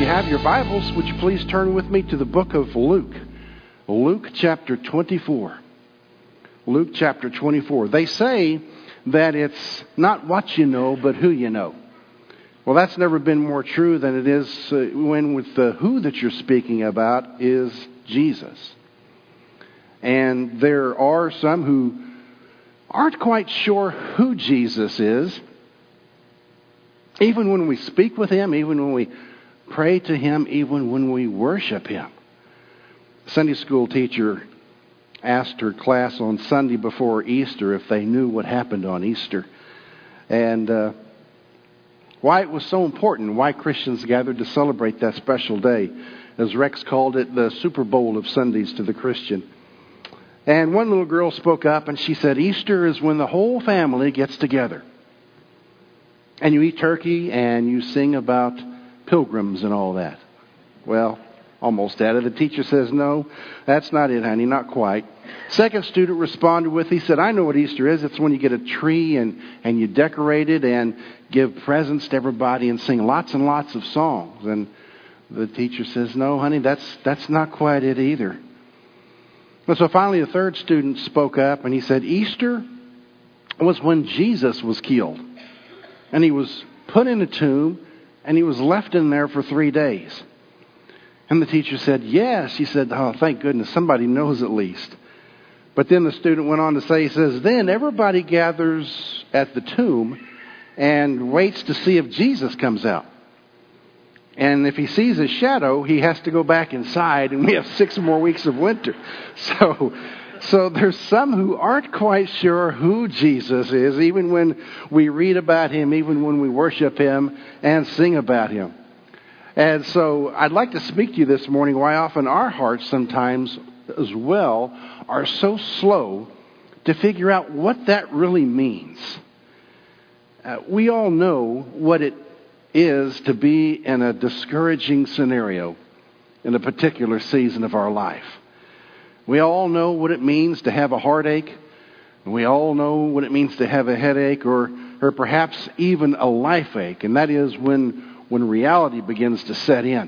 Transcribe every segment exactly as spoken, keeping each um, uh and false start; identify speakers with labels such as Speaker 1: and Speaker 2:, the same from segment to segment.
Speaker 1: you have your Bibles, would you please turn with me to the book of Luke. Luke chapter twenty-four. Luke chapter twenty-four. They say that it's not what you know, but who you know. Well, that's never been more true than it is uh, when with the who that you're speaking about is Jesus. And there are some who aren't quite sure who Jesus is. Even when we speak with Him, even when we pray to Him, even when we worship Him. Sunday school teacher asked her class on Sunday before Easter if they knew what happened on Easter. And uh, why it was so important, why Christians gathered to celebrate that special day. As Rex called it, the Super Bowl of Sundays to the Christian. And one little girl spoke up and she said, Easter is when the whole family gets together. And you eat turkey and you sing about pilgrims and all that. Well, almost at it. The teacher says, no, that's not it, honey, not quite. Second student responded with, he said, I know what Easter is. It's when you get a tree and, and you decorate it and give presents to everybody and sing lots and lots of songs. And the teacher says, no, honey, that's that's not quite it either. And so finally the third student spoke up and he said, Easter was when Jesus was killed. And he was put in a tomb and he was left in there for three days. And the teacher said, yes. She said, oh, thank goodness, somebody knows at least. But then the student went on to say, he says, then everybody gathers at the tomb and waits to see if Jesus comes out. And if he sees his shadow, he has to go back inside, and we have six more weeks of winter. So, so there's some who aren't quite sure who Jesus is, even when we read about Him, even when we worship Him and sing about Him. And so I'd like to speak to you this morning why often our hearts sometimes as well are so slow to figure out what that really means. Uh, we all know what it is to be in a discouraging scenario in a particular season of our life. We all know what it means to have a heartache. We all know what it means to have a headache or, or perhaps even a life ache. And that is when when reality begins to set in.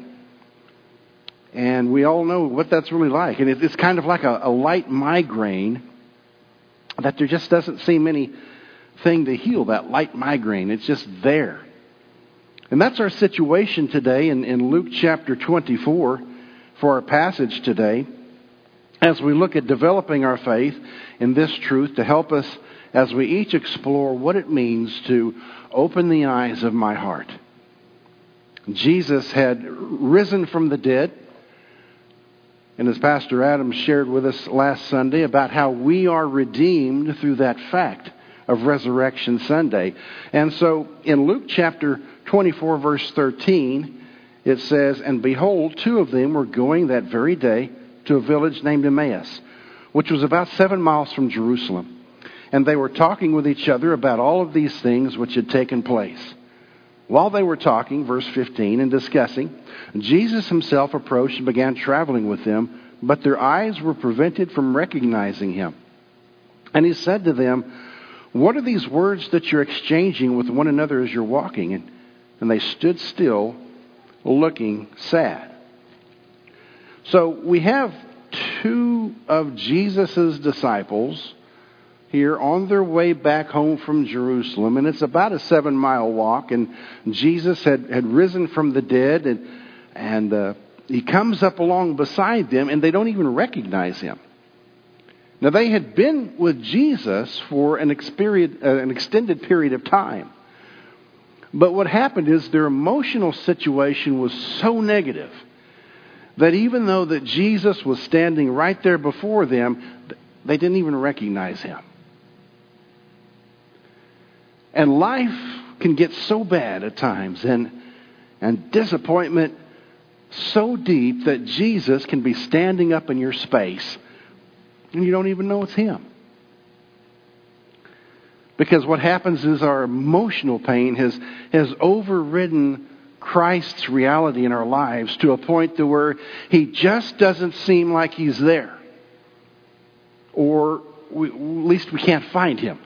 Speaker 1: And we all know what that's really like. And it's kind of like a, a light migraine that there just doesn't seem anything to heal that light migraine. It's just there. And that's our situation today in, in Luke chapter twenty-four for our passage today as we look at developing our faith in this truth to help us as we each explore what it means to open the eyes of my heart. Jesus had risen from the dead. And as Pastor Adam shared with us last Sunday about how we are redeemed through that fact of Resurrection Sunday. And so in Luke chapter twenty-four verse thirteen, it says, and behold, two of them were going that very day to a village named Emmaus, which was about seven miles from Jerusalem. And they were talking with each other about all of these things which had taken place. While they were talking, verse fifteen, and discussing, Jesus Himself approached and began traveling with them, but their eyes were prevented from recognizing Him. And He said to them, what are these words that you're exchanging with one another as you're walking? And, and they stood still, looking sad. So we have two of Jesus' disciples here on their way back home from Jerusalem, and it's about a seven mile walk, and Jesus had, had risen from the dead, and, and uh, He comes up along beside them, and they don't even recognize Him. Now, they had been with Jesus for an, experience, uh, an extended period of time, but what happened is their emotional situation was so negative that even though that Jesus was standing right there before them, they didn't even recognize Him. And life can get so bad at times and, and disappointment so deep that Jesus can be standing up in your space and you don't even know it's Him. Because what happens is our emotional pain has, has overridden Christ's reality in our lives to a point to where He just doesn't seem like He's there. Or we, at least we can't find Him.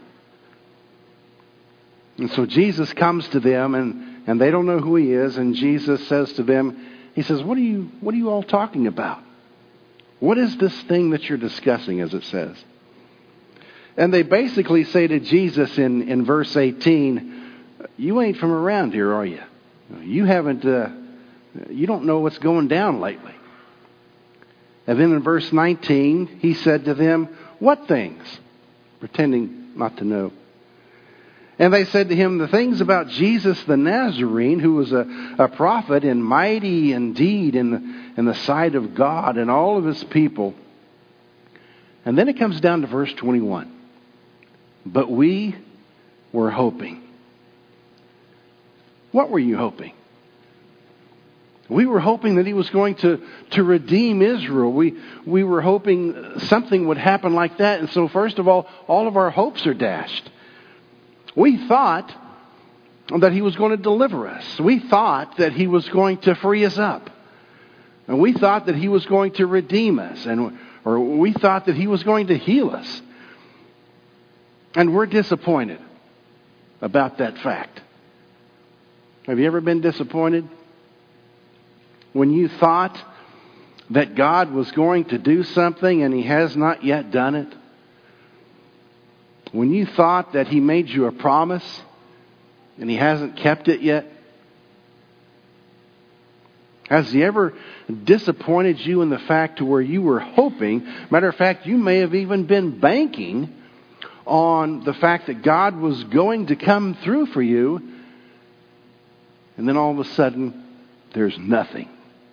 Speaker 1: And so Jesus comes to them and, and they don't know who He is. And Jesus says to them, he says, what are you, what are you all talking about? What is this thing that you're discussing, as it says? And they basically say to Jesus in, in verse eighteen, you ain't from around here, are you? You haven't, uh, you don't know what's going down lately. And then in verse nineteen, he said to them, what things? Pretending not to know. And they said to him, the things about Jesus the Nazarene, who was a, a prophet and mighty indeed in the, in the sight of God and all of his people. And then it comes down to verse twenty-one. But we were hoping. What were you hoping? We were hoping that he was going to, to redeem Israel. We, we were hoping something would happen like that. And so first of all, all of our hopes are dashed. We thought that he was going to deliver us. We thought that he was going to free us up. And we thought that he was going to redeem us. And, or we thought that he was going to heal us. And we're disappointed about that fact. Have you ever been disappointed? When you thought that God was going to do something and he has not yet done it? When you thought that he made you a promise and he hasn't kept it yet? Has he ever disappointed you in the fact to where you were hoping, matter of fact, you may have even been banking on the fact that God was going to come through for you, and then all of a sudden, there's nothing.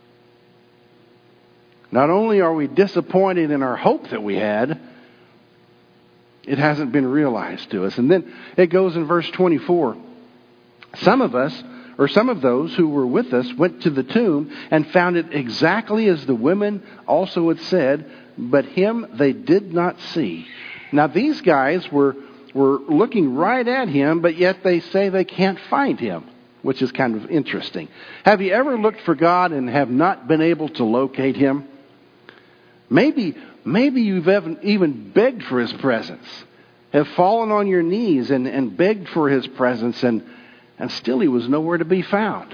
Speaker 1: Not only are we disappointed in our hope that we had, it hasn't been realized to us. And then it goes in verse twenty-four. Some of us, or some of those who were with us, went to the tomb and found it exactly as the women also had said, but him they did not see. Now these guys were, were looking right at him, but yet they say they can't find him, which is kind of interesting. Have you ever looked for God and have not been able to locate him? Maybe, maybe you've even begged for his presence, have fallen on your knees and, and begged for his presence, and, and still he was nowhere to be found.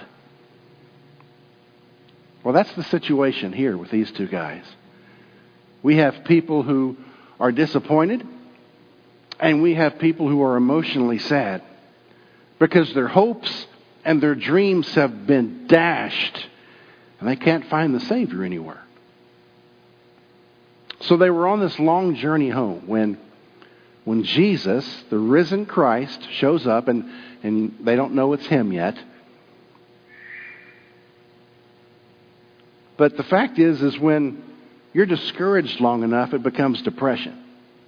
Speaker 1: Well, that's the situation here with these two guys. We have people who are disappointed, and we have people who are emotionally sad because their hopes and their dreams have been dashed, and they can't find the Savior anywhere. So they were on this long journey home when when Jesus, the risen Christ, shows up, and, and they don't know it's him yet. But the fact is, is when you're discouraged long enough, it becomes depression.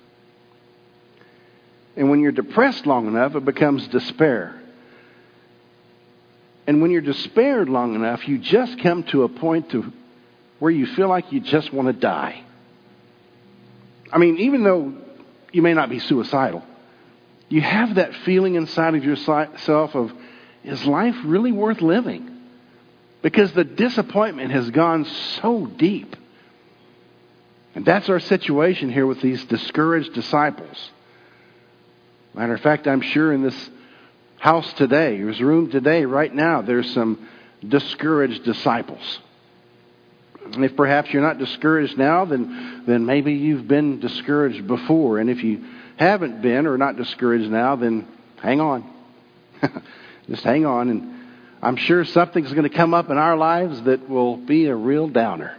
Speaker 1: And when you're depressed long enough, it becomes despair. And when you're despaired long enough, you just come to a point to where you feel like you just want to die. I mean, even though you may not be suicidal, you have that feeling inside of yourself of, is life really worth living? Because the disappointment has gone so deep. And that's our situation here with these discouraged disciples. Matter of fact, I'm sure in this house today, this room today, right now, there's some discouraged disciples. And if perhaps you're not discouraged now, then, then maybe you've been discouraged before. And if you haven't been or not discouraged now, then hang on. Just hang on. And I'm sure something's going to come up in our lives that will be a real downer.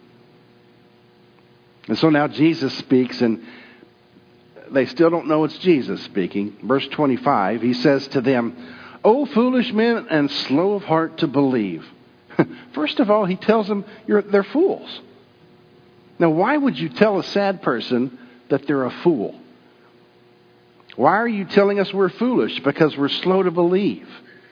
Speaker 1: And so now Jesus speaks, and they still don't know it's Jesus speaking. Verse twenty-five, he says to them, "O foolish men and slow of heart to believe." First of all, he tells them you're, they're fools. Now, why would you tell a sad person that they're a fool? Why are you telling us we're foolish? Because we're slow to believe.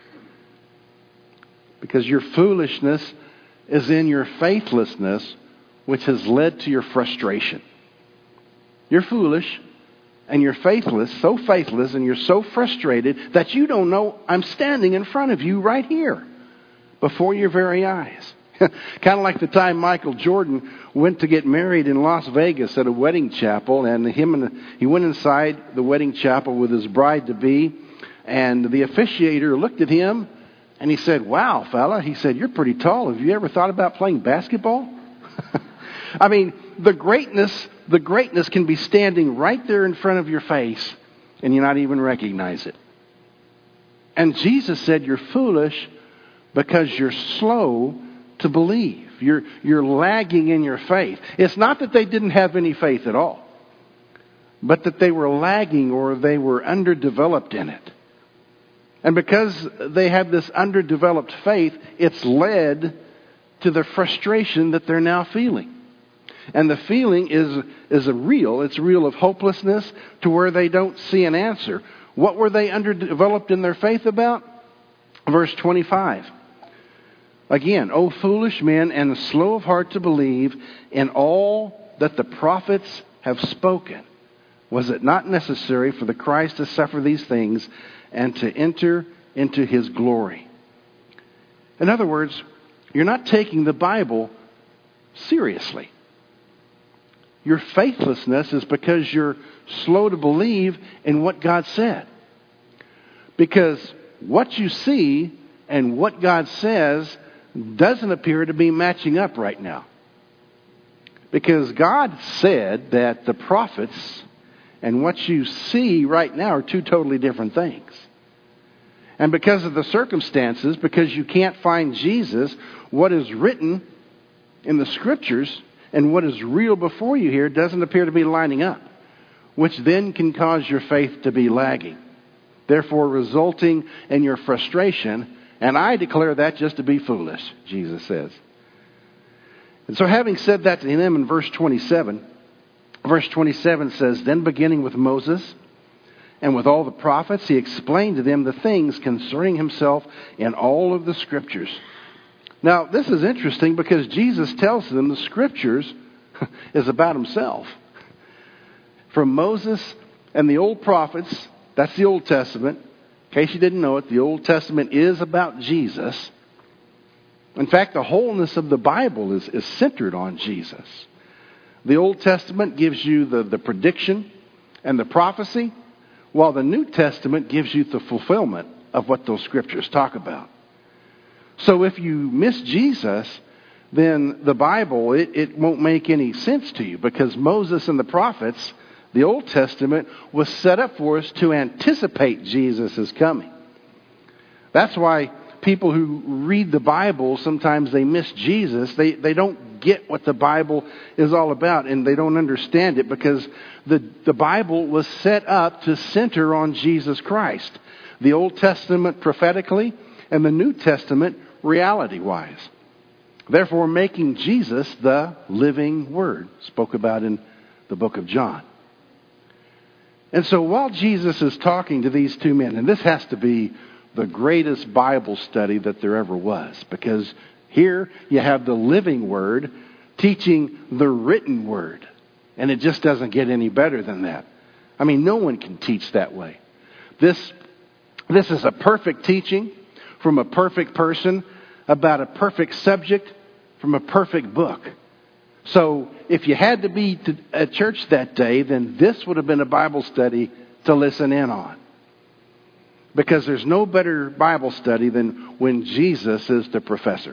Speaker 1: Because your foolishness is in your faithlessness, which has led to your frustration. You're foolish and you're faithless, so faithless, and you're so frustrated that you don't know I'm standing in front of you right here before your very eyes. Kind of like the time Michael Jordan went to get married in Las Vegas at a wedding chapel, and him and he went inside the wedding chapel with his bride-to-be, and the officiator looked at him And he said, wow, fella, he said, you're pretty tall. Have you ever thought about playing basketball? I mean, the greatness, the greatness can be standing right there in front of your face and you not even recognize it. And Jesus said, you're foolish because you're slow to believe. You're, you're lagging in your faith. It's not that they didn't have any faith at all, but that they were lagging or they were underdeveloped in it. And because they have this underdeveloped faith, it's led to the frustration that they're now feeling. And the feeling is, is a real, it's real of hopelessness to where they don't see an answer. What were they underdeveloped in their faith about? Verse twenty-five. Again, O foolish men, and slow of heart to believe in all that the prophets have spoken. Was it not necessary for the Christ to suffer these things and to enter into his glory? In other words, you're not taking the Bible seriously. Your faithlessness is because you're slow to believe in what God said. Because what you see and what God says doesn't appear to be matching up right now. Because God said that the prophets and what you see right now are two totally different things. And because of the circumstances, because you can't find Jesus, what is written in the Scriptures and what is real before you here doesn't appear to be lining up, which then can cause your faith to be lagging, therefore resulting in your frustration. And I declare that just to be foolish, Jesus says. And so having said that to them in verse twenty-seven, verse twenty-seven says, then beginning with Moses and with all the prophets, he explained to them the things concerning himself in all of the Scriptures. Now, this is interesting because Jesus tells them the Scriptures is about himself. From Moses and the old prophets, that's the Old Testament. In case you didn't know it, the Old Testament is about Jesus. In fact, the wholeness of the Bible is, is centered on Jesus. The Old Testament gives you the, the prediction and the prophecy, while the New Testament gives you the fulfillment of what those Scriptures talk about. So if you miss Jesus, then the Bible, it, it won't make any sense to you, because Moses and the prophets, the Old Testament, was set up for us to anticipate Jesus' coming. That's why people who read the Bible, sometimes they miss Jesus. They, they don't get what the Bible is all about, and they don't understand it, because the, the Bible was set up to center on Jesus Christ. The Old Testament prophetically, and the New Testament reality-wise. Therefore, making Jesus the living Word, spoke about in the book of John. And so while Jesus is talking to these two men, and this has to be the greatest Bible study that there ever was, because here you have the living Word teaching the written Word, and it just doesn't get any better than that. I mean, no one can teach that way. This, this is a perfect teaching from a perfect person about a perfect subject from a perfect book. So if you had to be to, at church that day, then this would have been a Bible study to listen in on. Because there's no better Bible study than when Jesus is the professor.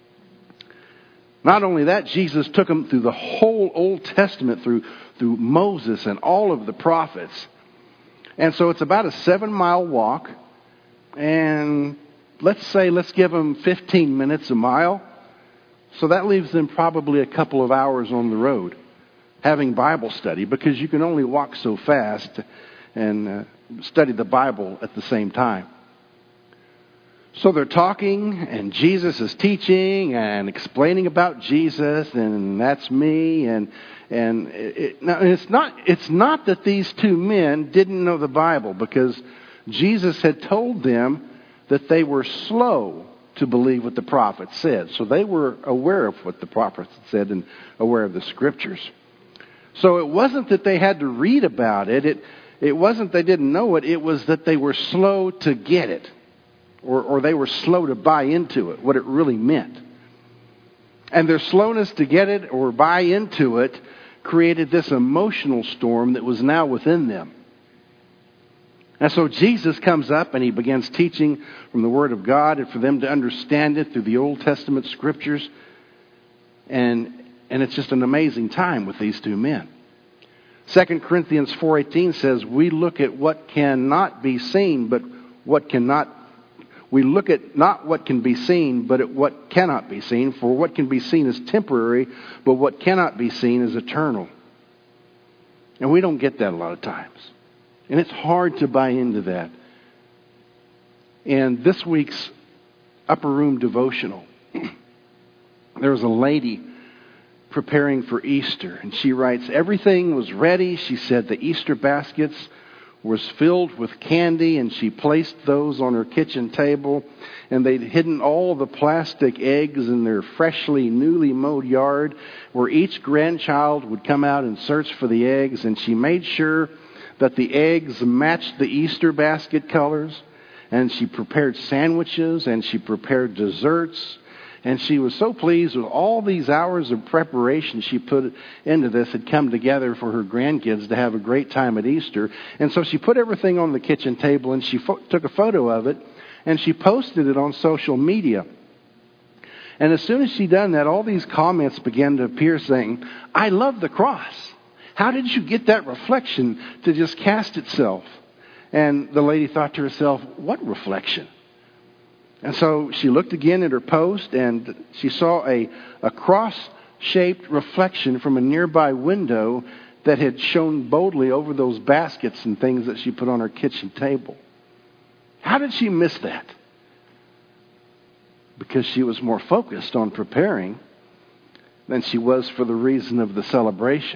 Speaker 1: Not only that, Jesus took them through the whole Old Testament, through, through Moses and all of the prophets. And so it's about a seven mile walk. And let's say, let's give them fifteen minutes a mile. So that leaves them probably a couple of hours on the road having Bible study, because you can only walk so fast and uh, study the Bible at the same time. So they're talking, and Jesus is teaching and explaining about Jesus, and that's me. And and it, now it's not it's not that these two men didn't know the Bible, because Jesus had told them that they were slow to believe what the prophets said. So they were aware of what the prophets said and aware of the Scriptures. So it wasn't that they had to read about it. It it wasn't they didn't know it. It was that they were slow to get it. Or, or they were slow to buy into it, what it really meant. And their slowness to get it or buy into it created this emotional storm that was now within them. And so Jesus comes up and he begins teaching from the Word of God and for them to understand it through the Old Testament scriptures. And, and it's just an amazing time with these two men. Second Corinthians four eighteen says, we look at what cannot be seen, but what cannot, we look at not what can be seen, but at what cannot be seen. For what can be seen is temporary, but what cannot be seen is eternal. And we don't get that a lot of times. And it's hard to buy into that. And this week's Upper Room devotional, there was a lady preparing for Easter. And she writes, everything was ready. She said the Easter baskets was filled with candy, and she placed those on her kitchen table. And they'd hidden all the plastic eggs in their freshly, newly mowed yard, where each grandchild would come out and search for the eggs. And she made sure that the eggs matched the Easter basket colors. And she prepared sandwiches, and she prepared desserts. And she was so pleased with all these hours of preparation she put into this had come together for her grandkids to have a great time at Easter. And so she put everything on the kitchen table, and she fo- took a photo of it, and she posted it on social media. And as soon as she done that, all these comments began to appear saying, I love the cross. How did you get that reflection to just cast itself? And the lady thought to herself, what reflection? And so she looked again at her post, and she saw a, a cross-shaped reflection from a nearby window that had shone boldly over those baskets and things that she put on her kitchen table. How did she miss that? Because she was more focused on preparing than she was for the reason of the celebration.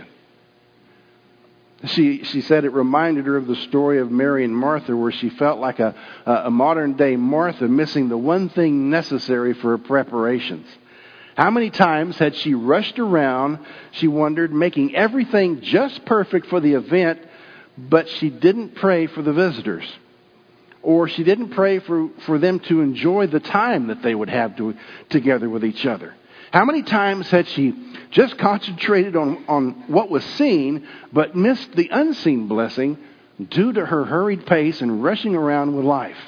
Speaker 1: She she said it reminded her of the story of Mary and Martha, where she felt like a, a modern-day Martha missing the one thing necessary for her preparations. How many times had she rushed around, she wondered, making everything just perfect for the event, but she didn't pray for the visitors. Or she didn't pray for, for them to enjoy the time that they would have to, together with each other. How many times had she just concentrated on, on what was seen, but missed the unseen blessing due to her hurried pace and rushing around with life?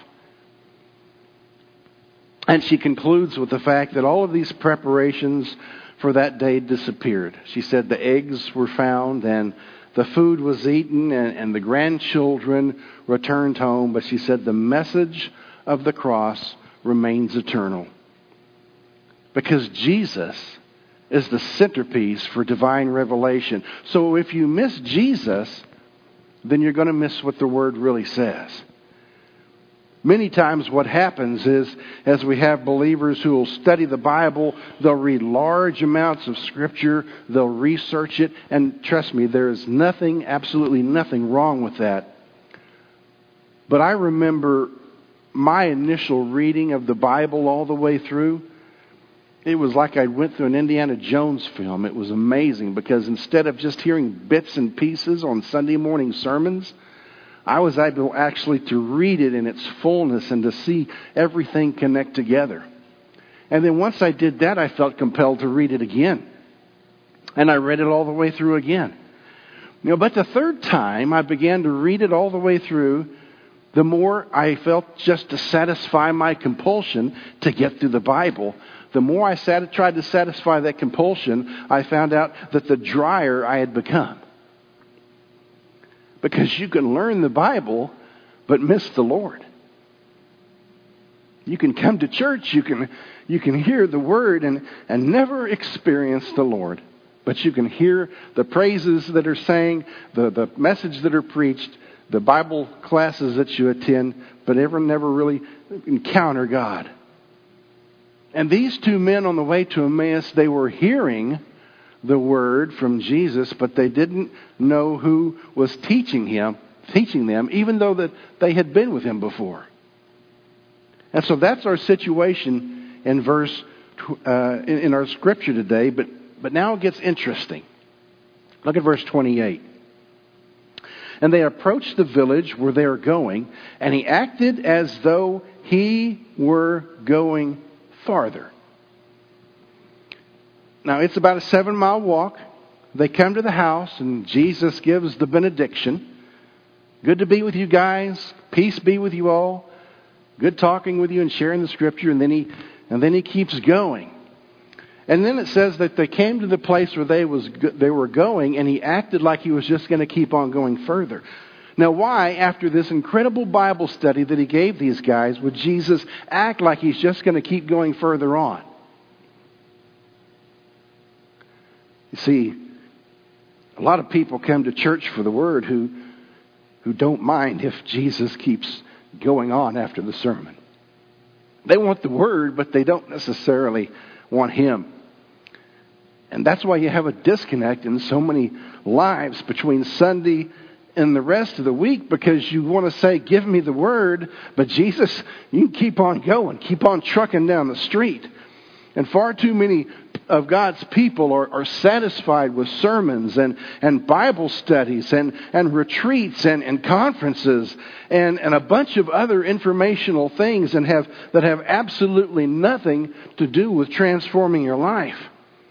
Speaker 1: And she concludes with the fact that all of these preparations for that day disappeared. She said the eggs were found and the food was eaten and, and the grandchildren returned home. But she said the message of the cross remains eternal. Because Jesus is the centerpiece for divine revelation. So if you miss Jesus, then you're going to miss what the Word really says. Many times what happens is, as we have believers who will study the Bible, they'll read large amounts of Scripture, they'll research it, and trust me, there is nothing, absolutely nothing wrong with that. But I remember my initial reading of the Bible all the way through. It was like I went through an Indiana Jones film. It was amazing because instead of just hearing bits and pieces on Sunday morning sermons, I was able actually to read it in its fullness and to see everything connect together. And then once I did that, I felt compelled to read it again. And I read it all the way through again. You know, but the third time I began to read it all the way through, the more I felt just to satisfy my compulsion to get through the Bible. The more I sat, tried to satisfy that compulsion, I found out that the drier I had become. Because you can learn the Bible, but miss the Lord. You can come to church, you can you can hear the Word and, and never experience the Lord. But you can hear the praises that are sang, the, the message that are preached, the Bible classes that you attend, but ever never really encounter God. And these two men on the way to Emmaus, they were hearing the word from Jesus, but they didn't know who was teaching him, teaching them, even though that they had been with him before. And so that's our situation in verse uh, in, in our scripture today. But but now it gets interesting. Look at verse twenty-eight. And they approached the village where they were going, and he acted as though he were going farther. Now, it's about a seven-mile walk. They come to the house, and Jesus gives the benediction. Good to be with you guys. peace be with you all. Good talking with you and sharing the scripture. And then he, and then he keeps going. And then it says that they came to the place where they was they were going, and he acted like he was just going to keep on going further. Now, why, after this incredible Bible study that he gave these guys, would Jesus act like he's just going to keep going further on? You see, a lot of people come to church for the word who, who don't mind if Jesus keeps going on after the sermon. They want the word, but they don't necessarily want him. And that's why you have a disconnect in so many lives between Sunday and the rest of the week, because you want to say, give me the word, but Jesus, you keep on going, keep on trucking down the street. And far too many of God's people are, are satisfied with sermons and, and Bible studies and, and retreats and, and conferences and, and a bunch of other informational things and have that have absolutely nothing to do with transforming your life.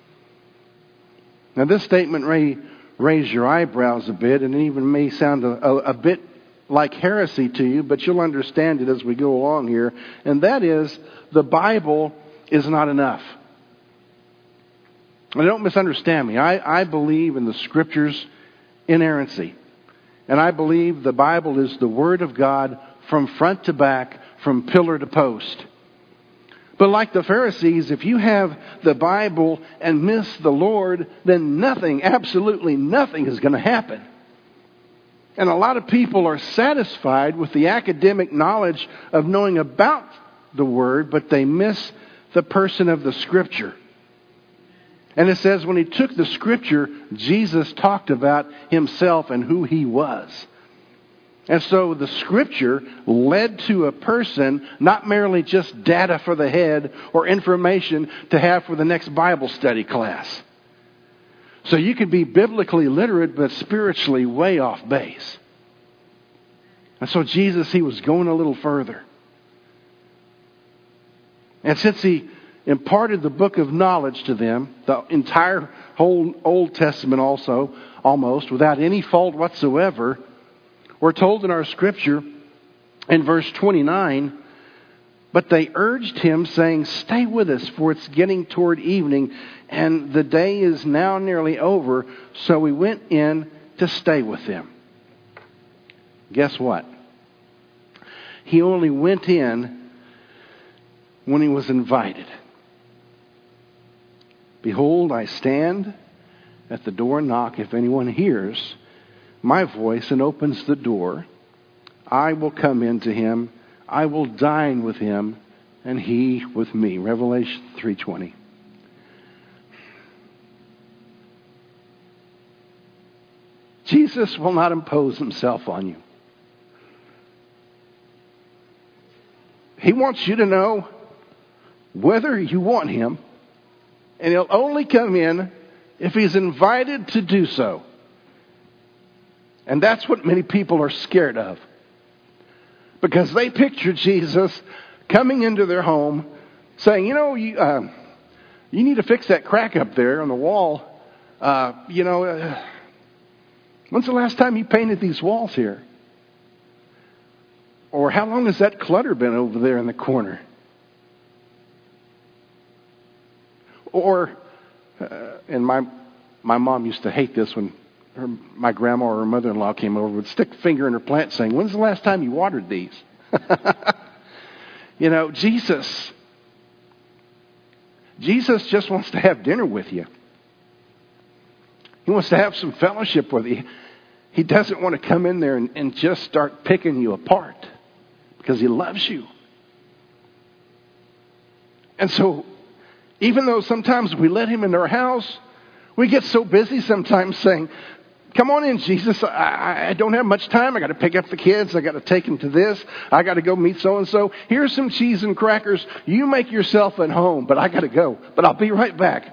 Speaker 1: Now, this statement may raise your eyebrows a bit, and it even may sound a, a, a bit like heresy to you, but you'll understand it as we go along here. And that is, the Bible is not enough. Now, don't misunderstand me. I, I believe in the Scriptures' inerrancy. And I believe the Bible is the Word of God from front to back, from pillar to post. But like the Pharisees, if you have the Bible and miss the Lord, then nothing, absolutely nothing is going to happen. And a lot of people are satisfied with the academic knowledge of knowing about the Word, but they miss the person of the Scripture. And it says when he took the Scripture, Jesus talked about himself and who he was. And so the Scripture led to a person, not merely just data for the head or information to have for the next Bible study class. So you could be biblically literate, but spiritually way off base. And so Jesus, he was going a little further. And since he imparted the book of knowledge to them, the entire whole Old Testament also, almost, without any fault whatsoever, we're told in our scripture in verse twenty-nine, but they urged him, saying, stay with us, for it's getting toward evening, and the day is now nearly over. So we went in to stay with them. Guess what? He only went in when he was invited. Behold, I stand at the door and knock. If anyone hears my voice and opens the door, I will come into him. I will dine with him, and he with me. Revelation three twenty. Jesus will not impose himself on you. He wants you to know whether you want him, and he'll only come in if he's invited to do so. And that's what many people are scared of. Because they picture Jesus coming into their home saying, you know, you, uh, you need to fix that crack up there on the wall. Uh, you know, uh, when's the last time you painted these walls here? Or how long has that clutter been over there in the corner? Or, uh, and my my mom used to hate this when her, my grandma or her mother-in-law came over, would stick a finger in her plant saying, when's the last time you watered these? You know, Jesus, Jesus just wants to have dinner with you. He wants to have some fellowship with you. He doesn't want to come in there and, and just start picking you apart because he loves you. And so, even though sometimes we let him into our house, we get so busy sometimes saying, come on in, Jesus. I, I don't have much time. I got to pick up the kids. I got to take them to this. I got to go meet so-and-so. Here's some cheese and crackers. You make yourself at home, but I got to go. But I'll be right back.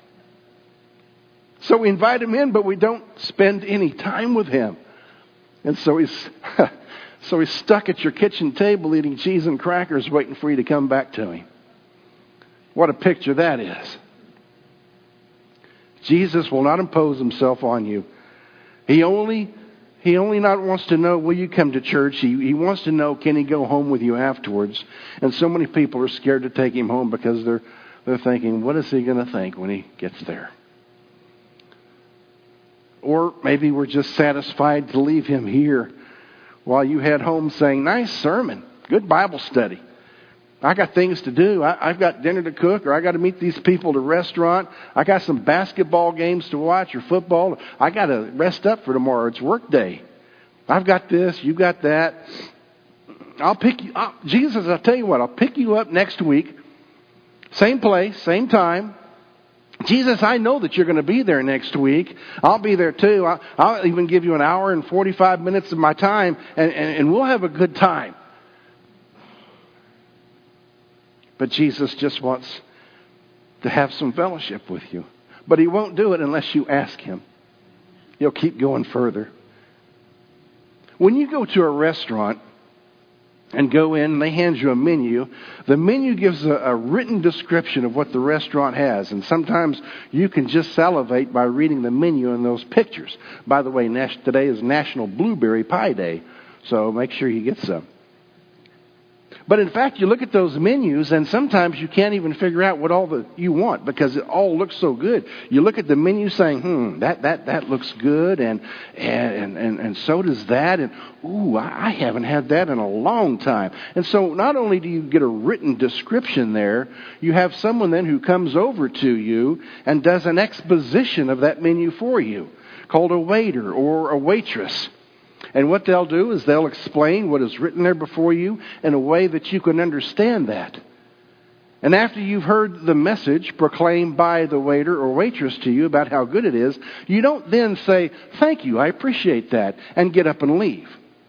Speaker 1: So we invite him in, but we don't spend any time with him. And so he's, so he's stuck at your kitchen table eating cheese and crackers waiting for you to come back to him. What a picture that is. Jesus will not impose himself on you. He only, He only not wants to know, will you come to church? He, he wants to know, can he go home with you afterwards? And so many people are scared to take him home because they're they're thinking, what is he going to think when he gets there? Or maybe we're just satisfied to leave him here while you head home saying, nice sermon, good Bible study. I got things to do. I, I've got dinner to cook, or I got to meet these people at a restaurant. I got some basketball games to watch or football. I got to rest up for tomorrow. It's work day. I've got this. You got that. I'll pick you up. Jesus, I'll tell you what, I'll pick you up next week. Same place, same time. Jesus, I know that you're going to be there next week. I'll be there too. I'll, I'll even give you an hour and forty-five minutes of my time, and, and, and we'll have a good time. But Jesus just wants to have some fellowship with you. But he won't do it unless you ask him. He'll keep going further. When you go to a restaurant and go in and they hand you a menu, the menu gives a, a written description of what the restaurant has. And sometimes you can just salivate by reading the menu and those pictures. By the way, today is National Blueberry Pie Day, so make sure you get some. But in fact, you look at those menus and sometimes you can't even figure out what all the you want because it all looks so good. You look at the menu saying, hmm, that that that looks good, and and and, and so does that, and ooh, I haven't had that in a long time. And so not only do you get a written description there, you have someone then who comes over to you and does an exposition of that menu for you, called a waiter or a waitress. And what they'll do is they'll explain what is written there before you in a way that you can understand that. And after you've heard the message proclaimed by the waiter or waitress to you about how good it is, you don't then say, thank you, I appreciate that, and get up and leave.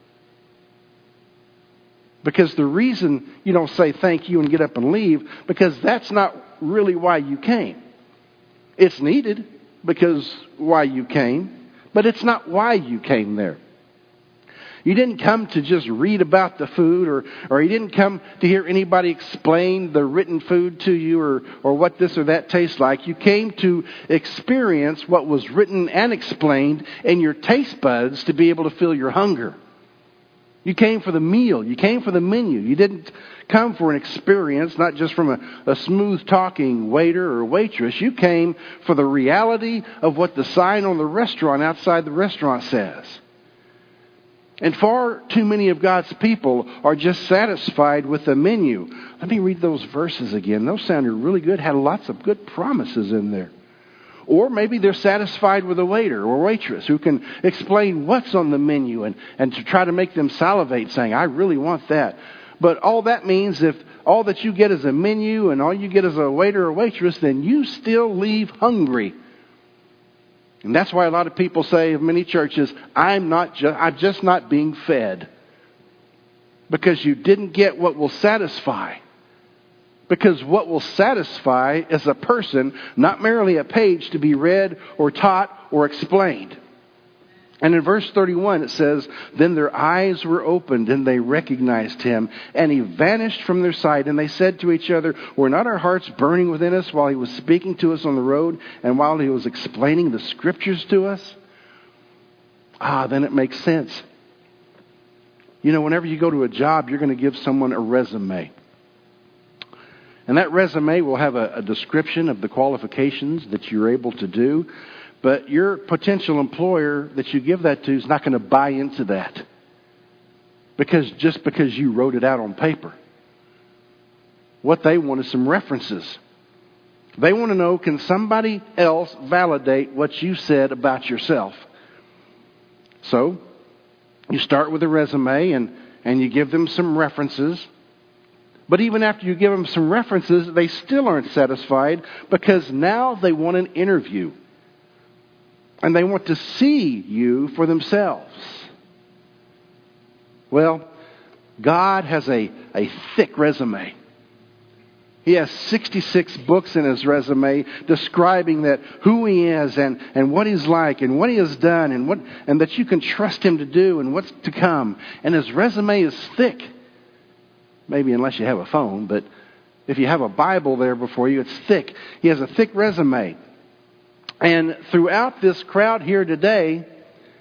Speaker 1: Because the reason you don't say thank you and get up and leave, because that's not really why you came. It's needed because why you came, but it's not why you came there. You didn't come to just read about the food, or, or you didn't come to hear anybody explain the written food to you, or, or what this or that tastes like. You came to experience what was written and explained in your taste buds to be able to fill your hunger. You came for the meal. You came for the menu. You didn't come for an experience, not just from a, a smooth-talking waiter or waitress. You came for the reality of what the sign on the restaurant outside the restaurant says. And far too many of God's people are just satisfied with the menu. Let me read those verses again. Those sounded really good, had lots of good promises in there. Or maybe they're satisfied with a waiter or waitress who can explain what's on the menu and, and to try to make them salivate, saying, I really want that. But all that means, if all that you get is a menu and all you get is a waiter or waitress, then you still leave hungry. And that's why a lot of people say of many churches, I'm not just, I'm just not being fed. Because you didn't get what will satisfy. Because what will satisfy is a person, not merely a page to be read or taught or explained. And in verse thirty-one it says, Then their eyes were opened and they recognized him, and he vanished from their sight. And they said to each other, Were not our hearts burning within us while he was speaking to us on the road and while he was explaining the scriptures to us? Ah, then it makes sense. You know, whenever you go to a job, you're going to give someone a resume. And that resume will have a, a description of the qualifications that you're able to do. But your potential employer that you give that to is not going to buy into that. Because just because you wrote it out on paper. What they want is some references. They want to know, can somebody else validate what you said about yourself? So, you start with a resume and, and you give them some references. But even after you give them some references, they still aren't satisfied because now they want an interview. And they want to see you for themselves. Well, God has a, a thick resume. He has sixty-six books in his resume describing that who he is and, and what he's like and what he has done and what and that you can trust him to do and what's to come. And his resume is thick. Maybe unless you have a phone, but if you have a Bible there before you, it's thick. He has a thick resume. And throughout this crowd here today,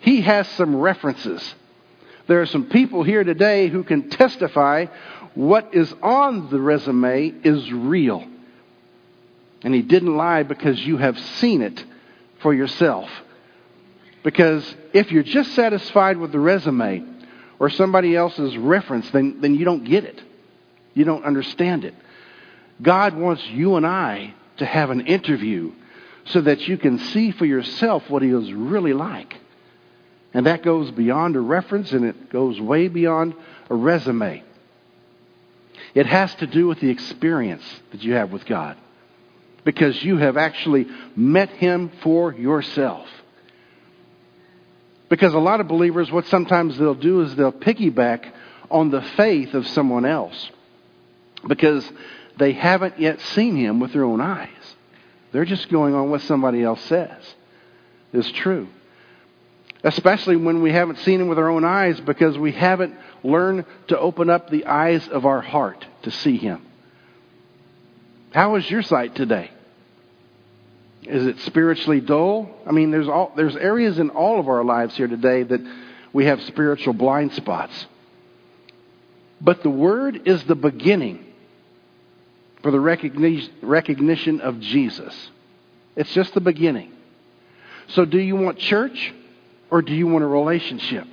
Speaker 1: he has some references. There are some people here today who can testify what is on the resume is real. And he didn't lie because you have seen it for yourself. Because if you're just satisfied with the resume or somebody else's reference, then, then you don't get it. You don't understand it. God wants you and I to have an interview so that you can see for yourself what he is really like. And that goes beyond a reference, and it goes way beyond a resume. It has to do with the experience that you have with God, because you have actually met him for yourself. Because a lot of believers, what sometimes they'll do is they'll piggyback on the faith of someone else because they haven't yet seen him with their own eyes. They're just going on what somebody else says is true. Especially when we haven't seen him with our own eyes because we haven't learned to open up the eyes of our heart to see him. How is your sight today? Is it spiritually dull? I mean, there's all, there's areas in all of our lives here today that we have spiritual blind spots. But the Word is the beginning for the recognition, recognition of Jesus. It's just the beginning. So do you want church or do you want a relationship?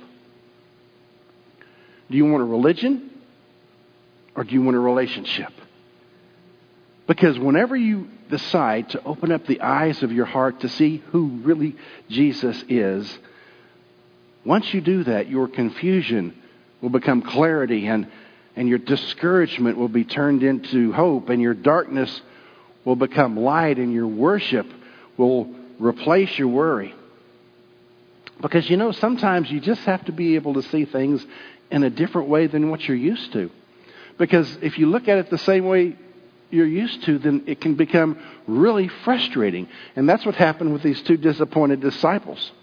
Speaker 1: Do you want a religion or do you want a relationship? Because whenever you decide to open up the eyes of your heart to see who really Jesus is, once you do that, your confusion will become clarity, and, and your discouragement will be turned into hope, and your darkness will become light, and your worship will replace your worry. Because, you know, sometimes you just have to be able to see things in a different way than what you're used to. Because if you look at it the same way you're used to, then it can become really frustrating. And that's what happened with these two disappointed disciples.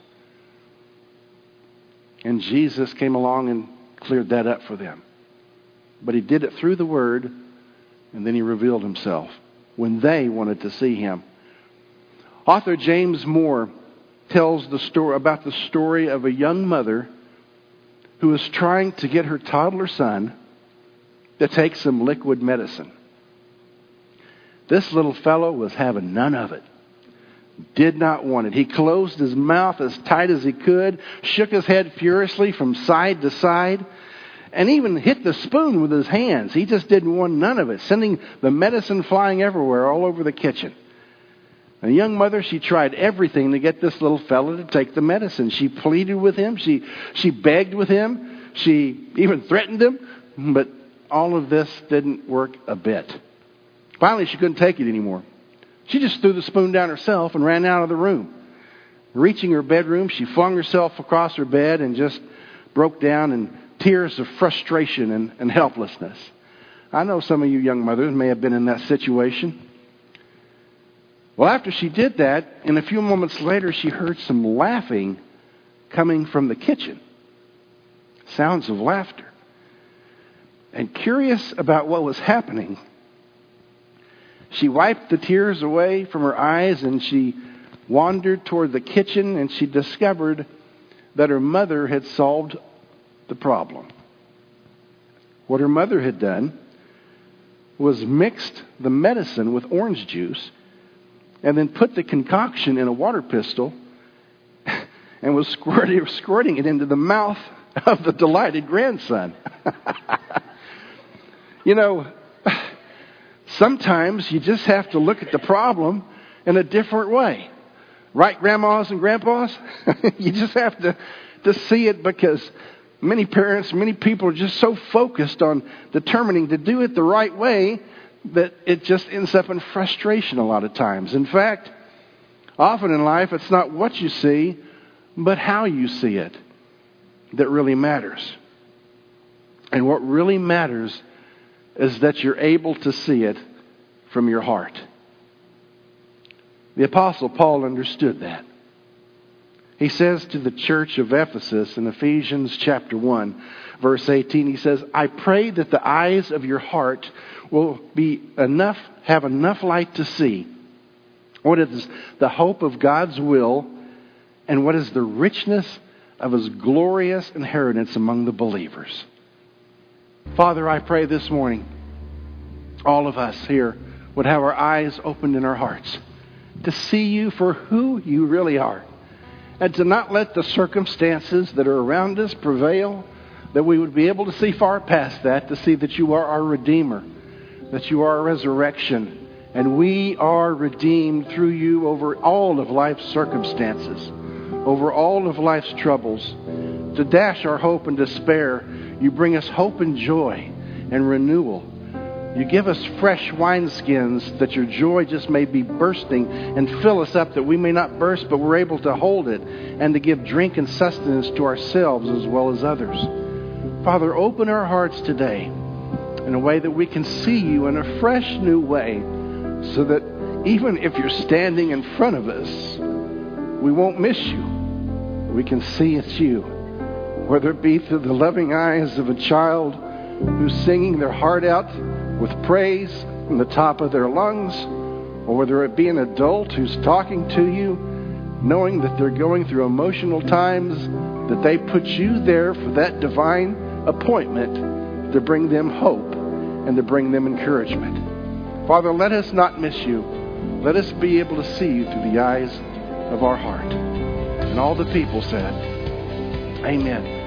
Speaker 1: And Jesus came along and cleared that up for them. But he did it through the Word, and then he revealed himself when they wanted to see him. Author James Moore tells the story about the story of a young mother who is trying to get her toddler son to take some liquid medicine. This little fellow was having none of it. Did not want it. He closed his mouth as tight as he could, shook his head furiously from side to side, and even hit the spoon with his hands. He just didn't want none of it, sending the medicine flying everywhere, all over the kitchen. And the young mother, she tried everything to get this little fellow to take the medicine. She pleaded with him. She, she begged with him. She even threatened him. But all of this didn't work a bit. Finally, she couldn't take it anymore. She just threw the spoon down herself and ran out of the room. Reaching her bedroom, she flung herself across her bed and just broke down in tears of frustration and, and helplessness. I know some of you young mothers may have been in that situation. Well, after she did that, and a few moments later, she heard some laughing coming from the kitchen. Sounds of laughter. And curious about what was happening, she wiped the tears away from her eyes and she wandered toward the kitchen, and she discovered that her mother had solved the problem. What her mother had done was mixed the medicine with orange juice and then put the concoction in a water pistol and was squirting, squirting it into the mouth of the delighted grandson. You know, sometimes you just have to look at the problem in a different way. Right, grandmas and grandpas? You just have to, to see it, because many parents, many people are just so focused on determining to do it the right way that it just ends up in frustration a lot of times. In fact, often in life, it's not what you see, but how you see it that really matters. And what really matters is that you're able to see it from your heart. The Apostle Paul understood that. He says to the church of Ephesus in Ephesians chapter one, verse eighteen, he says, I pray that the eyes of your heart will be enough, have enough light to see what is the hope of God's will and what is the richness of His glorious inheritance among the believers. Father, I pray this morning, all of us here would have our eyes opened in our hearts to see You for who You really are, and to not let the circumstances that are around us prevail, that we would be able to see far past that, to see that You are our Redeemer, that You are our resurrection, and we are redeemed through You over all of life's circumstances, over all of life's troubles. To dash our hope and despair, You bring us hope and joy and renewal. You give us fresh wineskins that Your joy just may be bursting and fill us up, that we may not burst, but we're able to hold it and to give drink and sustenance to ourselves as well as others. Father, open our hearts today in a way that we can see You in a fresh new way, so that even if You're standing in front of us, we won't miss You. We can see it's You, whether it be through the loving eyes of a child who's singing their heart out with praise from the top of their lungs, or whether it be an adult who's talking to You, knowing that they're going through emotional times, that they put You there for that divine appointment to bring them hope and to bring them encouragement. Father, let us not miss You. Let us be able to see You through the eyes of our heart. And all the people said, Amen.